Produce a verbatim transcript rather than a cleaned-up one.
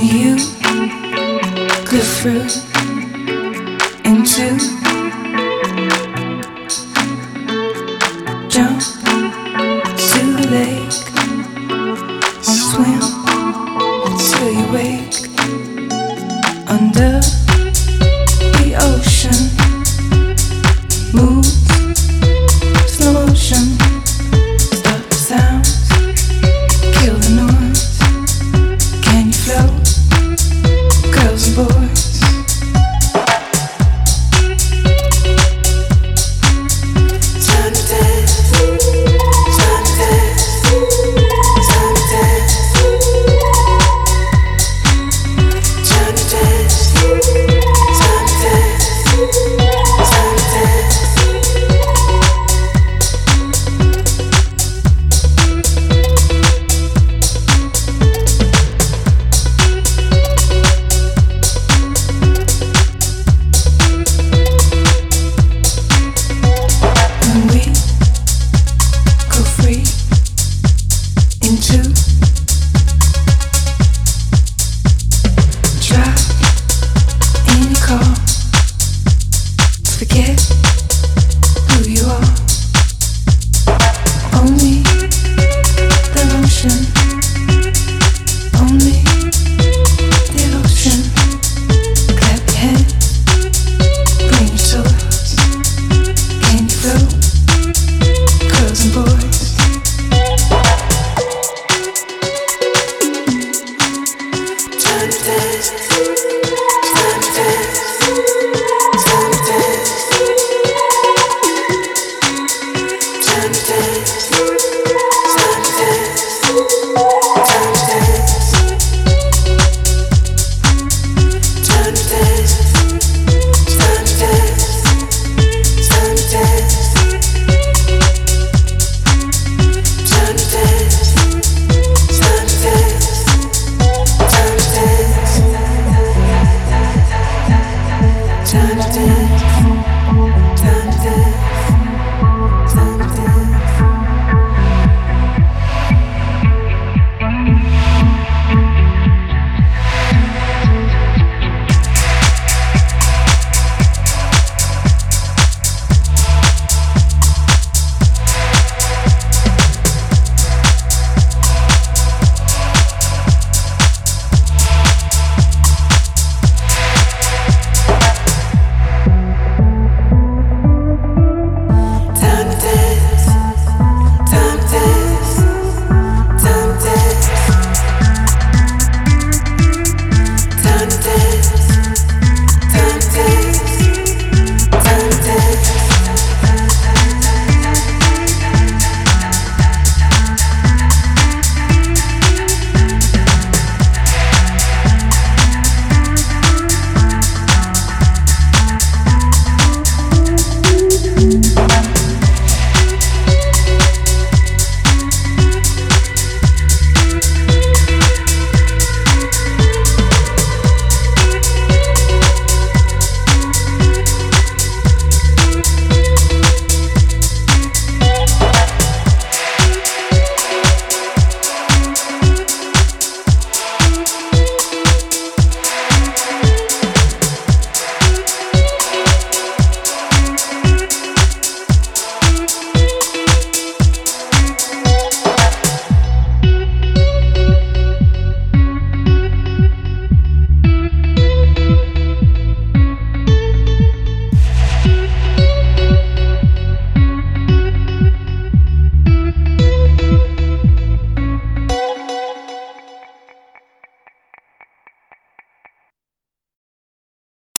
you go through into jump to the lake, swim till you wake under the ocean, move slow motion, stop the sounds, kill the noise. Can you float, girls and boys? Time to dance, time to dance, time to dance, time to dance, time to dance, time to dance. When we go free into drop in your car, forget who you are. Only devotion, only devotion. Clap your hands, bring your toys. Can you float, girls and boys? Time to dance.